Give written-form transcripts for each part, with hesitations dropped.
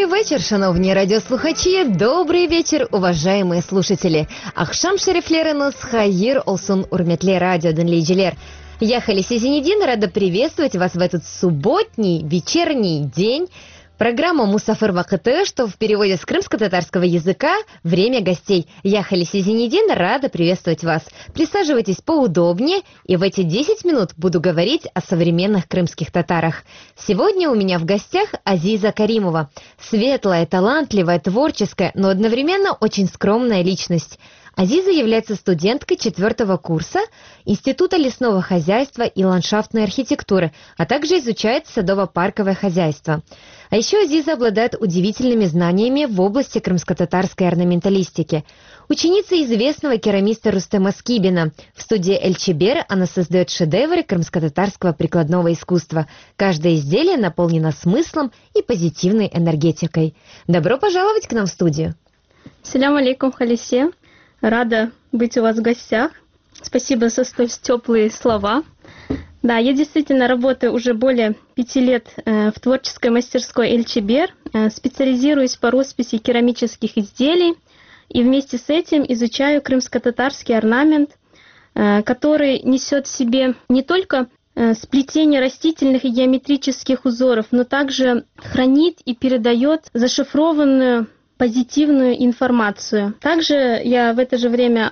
вечір, шановні радіослухачі. Добрый вечер, уважаемые слушатели. Ахшам шерифлеренус хайир олсун урметле радио денлейджелер. Я Халиси Зинедин, рада приветствовать вас в этот субботний вечерний день. Программа «Мусафир Вакыты», что в переводе с крымско-татарского языка «Время гостей». Я Халиси Зинедин, рада приветствовать вас. Присаживайтесь поудобнее, и в эти 10 минут буду говорить о современных крымских татарах. Сегодня у меня в гостях Азиза Каримова. Светлая, талантливая, творческая, но одновременно очень скромная личность. Азиза является студенткой 4-го курса Института лесного хозяйства и ландшафтной архитектуры, а также изучает садово-парковое хозяйство. А еще Азиза обладает удивительными знаниями в области крымско-татарской орнаменталистики. Ученица известного керамиста Рустема Скибина. В студии Эльчебер она создает шедевры крымско-татарского прикладного искусства. Каждое изделие наполнено смыслом и позитивной энергетикой. Добро пожаловать к нам в студию. Салям алейкум, Халисе. Рада быть у вас в гостях. Спасибо за столь теплые слова. Да, я действительно работаю уже более 5 лет в творческой мастерской Эльчебер, специализируюсь по росписи керамических изделий и вместе с этим изучаю крымско-татарский орнамент, который несет в себе не только сплетение растительных и геометрических узоров, но также хранит и передает зашифрованную позитивную информацию. Также я в это же время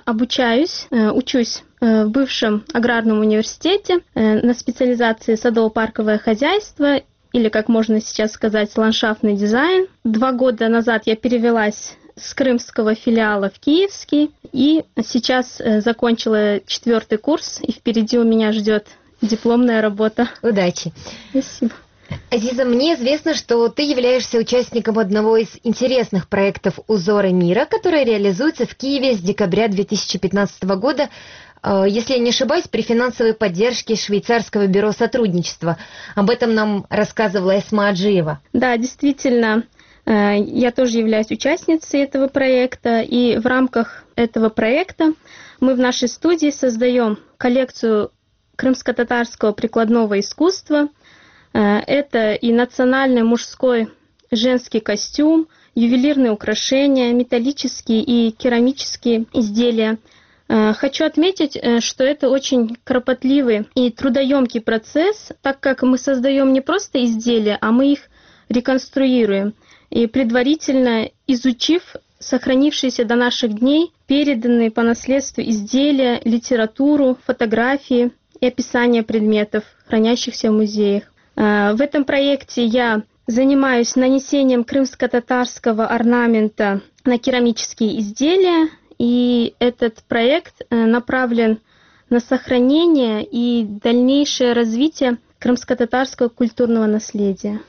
учусь в бывшем аграрном университете на специализации садово-парковое хозяйство, или, как можно сейчас сказать, ландшафтный дизайн. 2 года назад я перевелась с крымского филиала в киевский, и сейчас закончила 4-й курс, и впереди у меня ждет дипломная работа. Удачи! Спасибо. Азиза, мне известно, что ты являешься участником одного из интересных проектов «Узоры мира», который реализуется в Киеве с декабря 2015 года, если я не ошибаюсь, при финансовой поддержке швейцарского бюро сотрудничества. Об этом нам рассказывала Эсма Аджиева. Да, действительно, я тоже являюсь участницей этого проекта, и в рамках этого проекта мы в нашей студии создаем коллекцию крымско-татарского прикладного искусства. Это и национальный мужской женский костюм, ювелирные украшения, металлические и керамические изделия. Хочу отметить, что это очень кропотливый и трудоемкий процесс, так как мы создаем не просто изделия, а мы их реконструируем. И предварительно изучив сохранившиеся до наших дней, переданные по наследству изделия, литературу, фотографии и описание предметов, хранящихся в музеях. В этом проекте я занимаюсь нанесением крымско-татарского орнамента на керамические изделия, и этот проект направлен на сохранение и дальнейшее развитие крымско-татарского культурного наследия.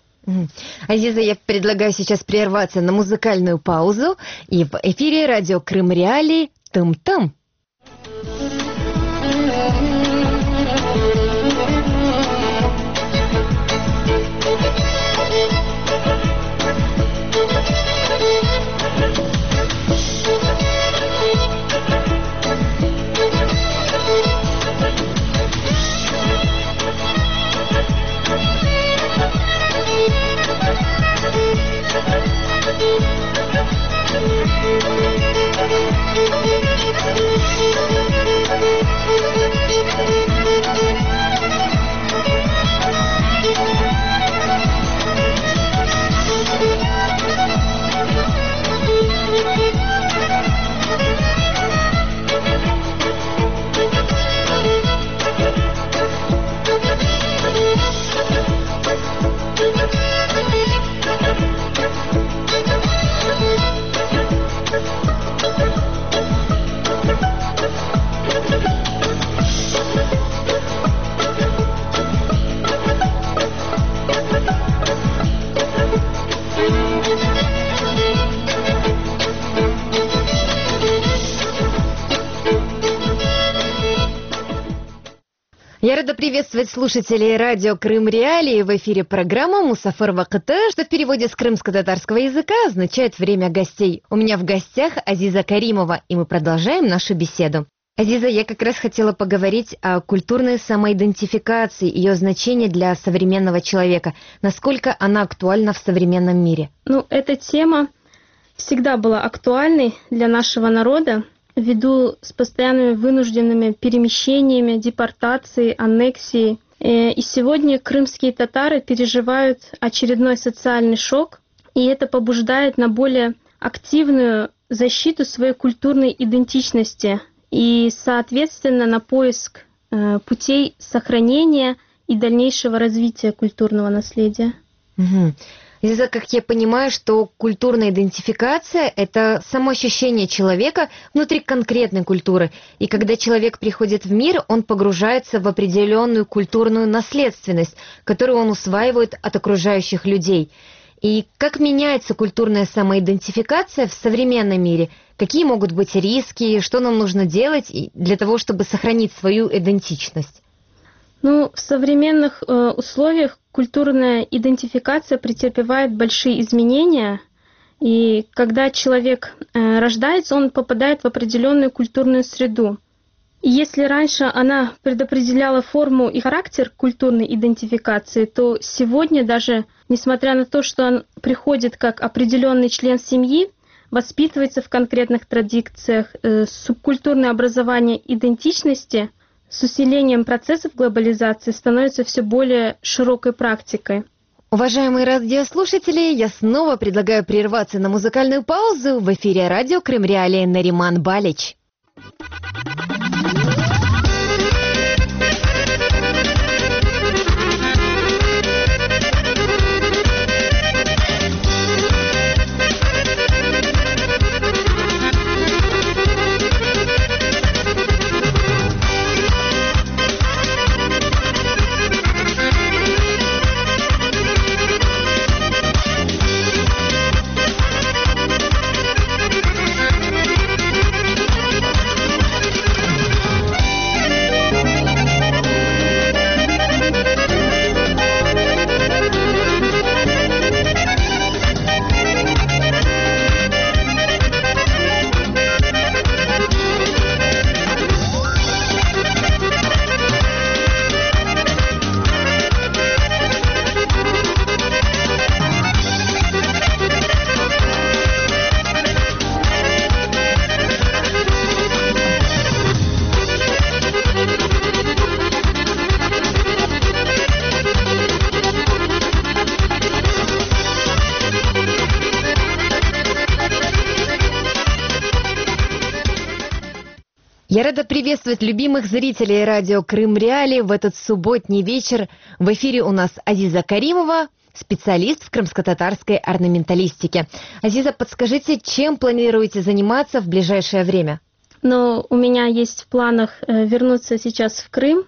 Азиза, я предлагаю сейчас прерваться на музыкальную паузу, и в эфире радио Крым Реалии «Тым-тым». Я рада приветствовать слушателей радио Крым Реалии. В эфире программа «Мусафир Вакыты», что в переводе с крымско-татарского языка означает «время гостей». У меня в гостях Азиза Каримова, и мы продолжаем нашу беседу. Азиза, я как раз хотела поговорить о культурной самоидентификации, ее значении для современного человека. Насколько она актуальна в современном мире? Эта тема всегда была актуальной для нашего народа, ввиду с постоянными вынужденными перемещениями, депортацией, аннексией. И сегодня крымские татары переживают очередной социальный шок, и это побуждает на более активную защиту своей культурной идентичности и, соответственно, на поиск путей сохранения и дальнейшего развития культурного наследия. Угу. Азиза, как я понимаю, что культурная идентификация – это самоощущение человека внутри конкретной культуры. И когда человек приходит в мир, он погружается в определенную культурную наследственность, которую он усваивает от окружающих людей. И как меняется культурная самоидентификация в современном мире? Какие могут быть риски? Что нам нужно делать для того, чтобы сохранить свою идентичность? В современных условиях культурная идентификация претерпевает большие изменения. И когда человек рождается, он попадает в определенную культурную среду. И если раньше она предопределяла форму и характер культурной идентификации, то сегодня даже, несмотря на то, что он приходит как определенный член семьи, воспитывается в конкретных традициях, субкультурное образование идентичности с усилением процессов глобализации становится все более широкой практикой. Уважаемые радиослушатели, я снова предлагаю прерваться на музыкальную паузу. В эфире радио Крым Реалии, Нариман Балич. Я рада приветствовать любимых зрителей радио Крым Реалии в этот субботний вечер. В эфире у нас Азиза Каримова, специалист в крымско-татарской орнаменталистике. Азиза, подскажите, чем планируете заниматься в ближайшее время? У меня есть в планах вернуться сейчас в Крым,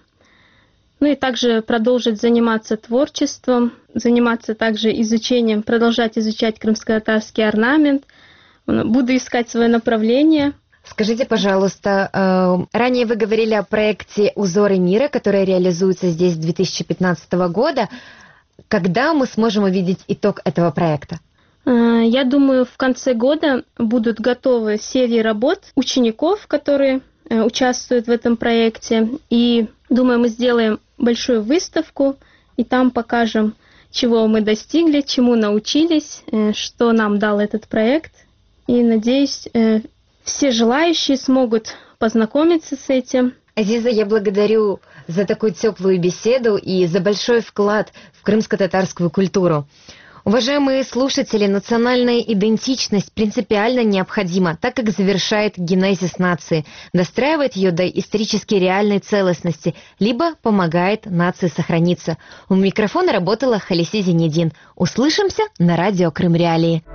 и также продолжить заниматься творчеством, заниматься также изучением, продолжать изучать крымско-татарский орнамент. Буду искать свое направление. Скажите, пожалуйста, ранее вы говорили о проекте «Узоры мира», который реализуется здесь с 2015 года. Когда мы сможем увидеть итог этого проекта? Я думаю, в конце года будут готовы серии работ учеников, которые участвуют в этом проекте. И, думаю, мы сделаем большую выставку, и там покажем, чего мы достигли, чему научились, что нам дал этот проект. И, надеюсь, все желающие смогут познакомиться с этим. Азиза, я благодарю за такую теплую беседу и за большой вклад в крымско-татарскую культуру. Уважаемые слушатели, национальная идентичность принципиально необходима, так как завершает генезис нации, достраивает ее до исторически реальной целостности, либо помогает нации сохраниться. У микрофона работала Халиси Зенедин. Услышимся на радио Крым Реалии.